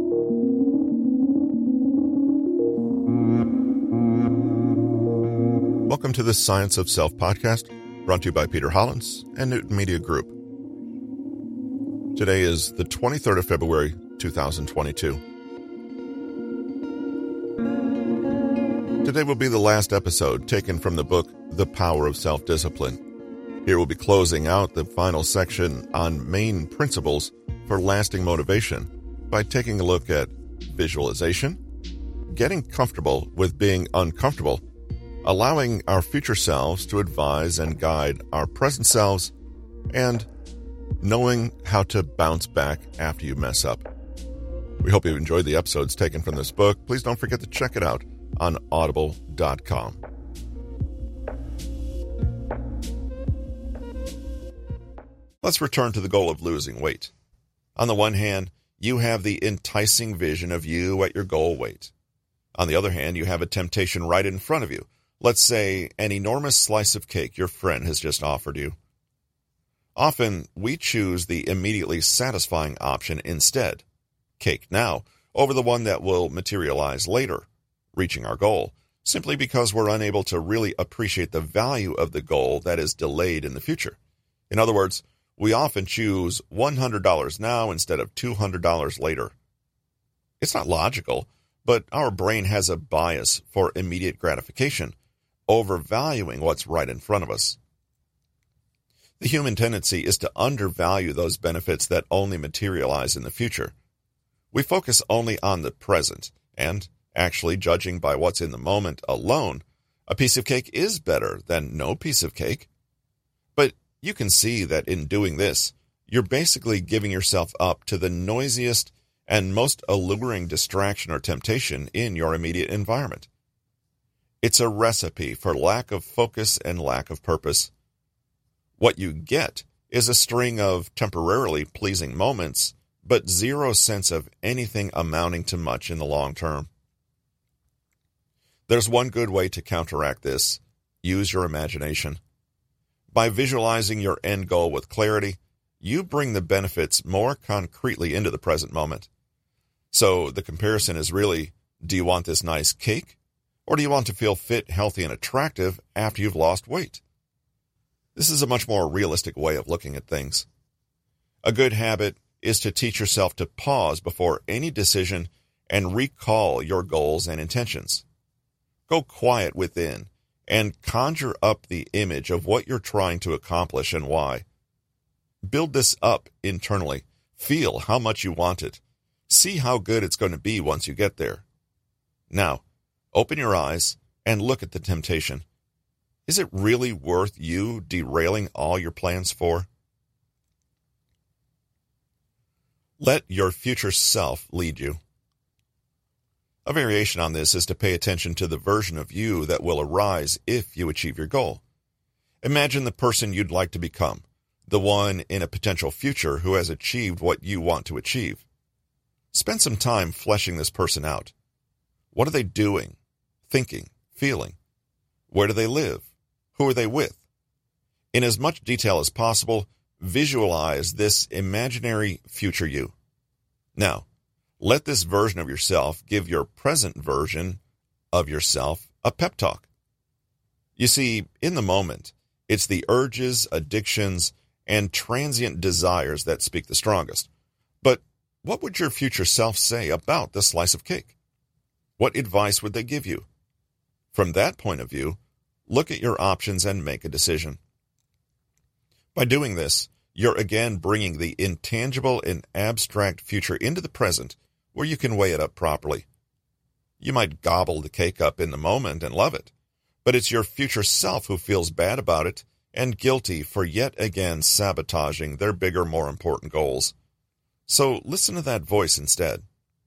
Welcome to the Science of Self podcast, brought to you by Peter Hollins and Newton Media Group. Today is the 23rd of February, 2022. Today will be the last episode taken from the book, The Power of Self-Discipline. Here we'll be closing out the final section on main principles for lasting motivation by taking a look at visualization, getting comfortable with being uncomfortable, allowing our future selves to advise and guide our present selves, and knowing how to bounce back after you mess up. We hope you enjoyed the episodes taken from this book. Please don't forget to check it out on audible.com. Let's return to the goal of losing weight. On the one hand, you have the enticing vision of you at your goal weight. On the other hand, you have a temptation right in front of you. Let's say an enormous slice of cake your friend has just offered you. Often, we choose the immediately satisfying option instead, cake now, over the one that will materialize later, reaching our goal, simply because we're unable to really appreciate the value of the goal that is delayed in the future. In other words, we often choose $100 now instead of $200 later. It's not logical, but our brain has a bias for immediate gratification, overvaluing what's right in front of us. The human tendency is to undervalue those benefits that only materialize in the future. We focus only on the present, and actually, judging by what's in the moment alone, a piece of cake is better than no piece of cake. But you can see that in doing this, you're basically giving yourself up to the noisiest and most alluring distraction or temptation in your immediate environment. It's a recipe for lack of focus and lack of purpose. What you get is a string of temporarily pleasing moments, but zero sense of anything amounting to much in the long term. There's one good way to counteract this. Use your imagination. By visualizing your end goal with clarity, you bring the benefits more concretely into the present moment. So the comparison is really, do you want this nice cake? Or do you want to feel fit, healthy, and attractive after you've lost weight? This is a much more realistic way of looking at things. A good habit is to teach yourself to pause before any decision and recall your goals and intentions. Go quiet within and conjure up the image of what you're trying to accomplish and why. Build this up internally. Feel how much you want it. See how good it's going to be once you get there. Now, open your eyes and look at the temptation. Is it really worth you derailing all your plans for? Let your future self lead you. A variation on this is to pay attention to the version of you that will arise if you achieve your goal. Imagine the person you'd like to become, the one in a potential future who has achieved what you want to achieve. Spend some time fleshing this person out. What are they doing, thinking, feeling? Where do they live? Who are they with? In as much detail as possible, visualize this imaginary future you. Now, let this version of yourself give your present version of yourself a pep talk. You see, in the moment, it's the urges, addictions, and transient desires that speak the strongest. But what would your future self say about the slice of cake? What advice would they give you? From that point of view, look at your options and make a decision. By doing this, you're again bringing the intangible and abstract future into the present where you can weigh it up properly. You might gobble the cake up in the moment and love it, but it's your future self who feels bad about it and guilty for yet again sabotaging their bigger, more important goals. So listen to that voice instead.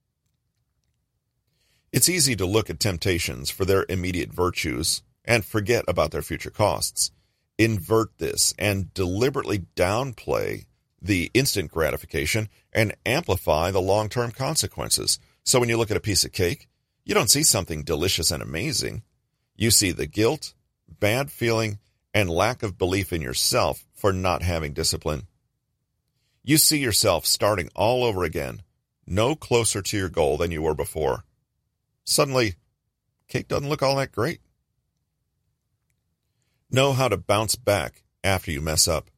It's easy to look at temptations for their immediate virtues and forget about their future costs. Invert this and deliberately downplay the instant gratification and amplify the long-term consequences. So when you look at a piece of cake, you don't see something delicious and amazing. You see the guilt, bad feeling, and lack of belief in yourself for not having discipline. You see yourself starting all over again, no closer to your goal than you were before. Suddenly, cake doesn't look all that great. Know how to bounce back after you mess up.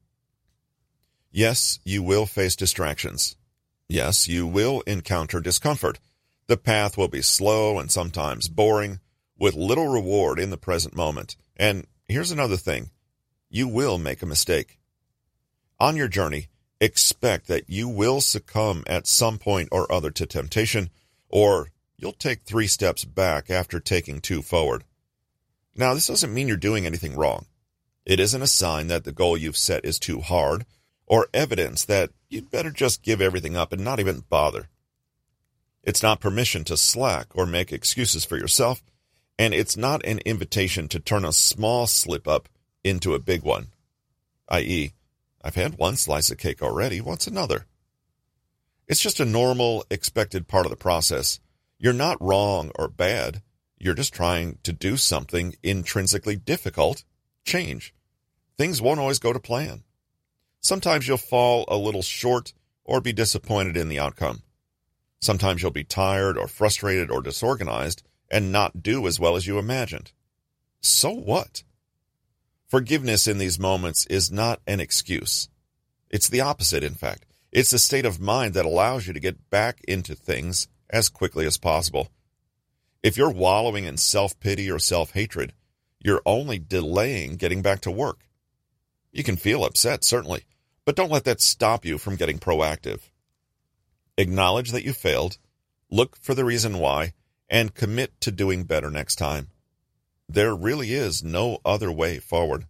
Yes, you will face distractions. Yes, you will encounter discomfort. The path will be slow and sometimes boring, with little reward in the present moment. And here's another thing. You will make a mistake. On your journey, expect that you will succumb at some point or other to temptation, or you'll take 3 steps back after taking 2 forward. Now, this doesn't mean you're doing anything wrong. It isn't a sign that the goal you've set is too hard, or evidence that you'd better just give everything up and not even bother. It's not permission to slack or make excuses for yourself, and it's not an invitation to turn a small slip-up into a big one, i.e., I've had 1 slice of cake already, what's another? It's just a normal, expected part of the process. You're not wrong or bad. You're just trying to do something intrinsically difficult, change. Things won't always go to plan. Sometimes you'll fall a little short or be disappointed in the outcome. Sometimes you'll be tired or frustrated or disorganized and not do as well as you imagined. So what? Forgiveness in these moments is not an excuse. It's the opposite, in fact. It's a state of mind that allows you to get back into things as quickly as possible. If you're wallowing in self-pity or self-hatred, you're only delaying getting back to work. You can feel upset, certainly, but don't let that stop you from getting proactive. Acknowledge that you failed, look for the reason why, and commit to doing better next time. There really is no other way forward.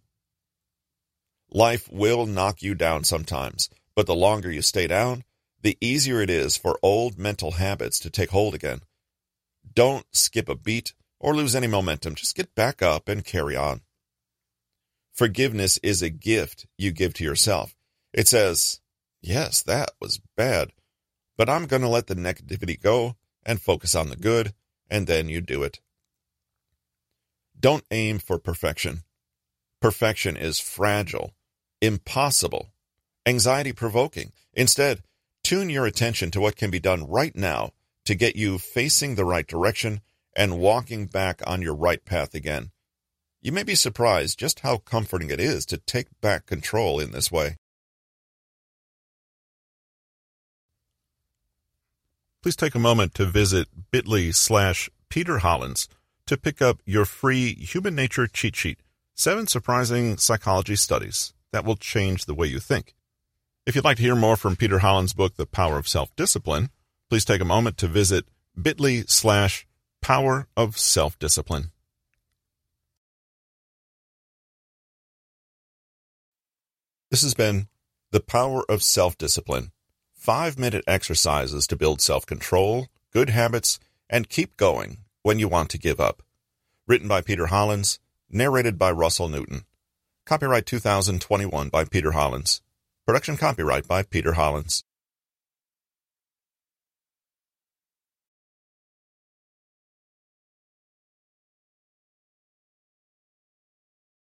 Life will knock you down sometimes, but the longer you stay down, the easier it is for old mental habits to take hold again. Don't skip a beat or lose any momentum. Just get back up and carry on. Forgiveness is a gift you give to yourself. It says, yes, that was bad, but I'm going to let the negativity go and focus on the good, and then you do it. Don't aim for perfection. Perfection is fragile, impossible, anxiety-provoking. Instead, tune your attention to what can be done right now to get you facing the right direction and walking back on your right path again. You may be surprised just how comforting it is to take back control in this way. Please take a moment to visit bit.ly/Peter Hollins to pick up your free Human Nature cheat sheet, 7 surprising psychology studies that will change the way you think. If you'd like to hear more from Peter Hollins' book, The Power of Self-Discipline, please take a moment to visit bit.ly/Power of Self-Discipline. This has been The Power of Self-Discipline, 5-minute exercises to build self-control, good habits, and keep going when you want to give up. Written by Peter Hollins, narrated by Russell Newton. Copyright 2021 by Peter Hollins. Production copyright by Peter Hollins.